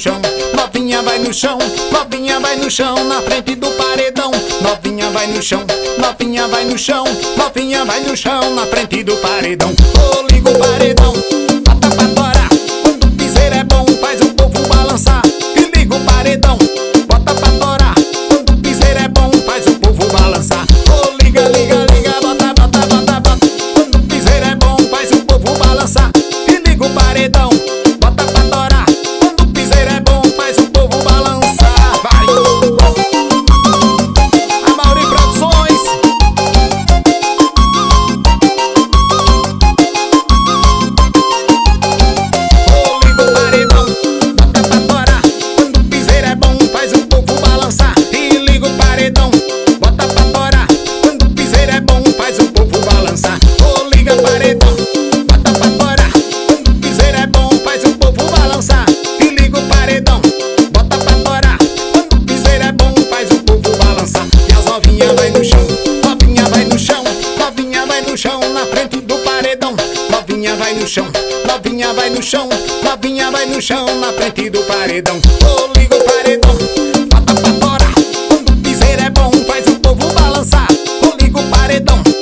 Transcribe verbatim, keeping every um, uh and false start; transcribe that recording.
chão, novinha vai no chão, novinha vai no chão, na frente do paredão. Novinha vai no chão, novinha vai no chão, novinha vai no chão, na frente do paredão. Ô, liga o paredão, bota pra torar. Quando o piseiro é bom, faz o povo balançar. E liga o paredão, bota pra torar. Quando o piseiro é bom, faz o povo balançar. Ô, liga, liga, liga, bota, bota, bota, bota. Quando o piseiro é bom, faz o povo balançar. E liga o paredão, bota pra torar. Quando o piseiro é bom, faz o povo balançar. Vai! A Mauri Produções. Ô, liga o paredão, bota pra torar. Quando o piseiro é bom, faz o povo balançar. E liga o paredão, bota pra torar. Quando o piseiro é bom, faz o povo balançar. Ô, liga o paredão, bota pra torar. Quando o piseiro é bom, faz o povo balançar. E liga o paredão, bota pra torar. Quando o piseiro é bom, faz o povo balançar. E as novinha vai no chão, novinha vai no chão, novinha vai no chão, na frente do paredão. Novinha vai no chão, novinha vai no chão, novinha vai no chão, na frente do paredão. Ô, liga o paredão, bota pra torar. Quando o piseiro é bom, faz o povo balançar. Ô, liga o paredão,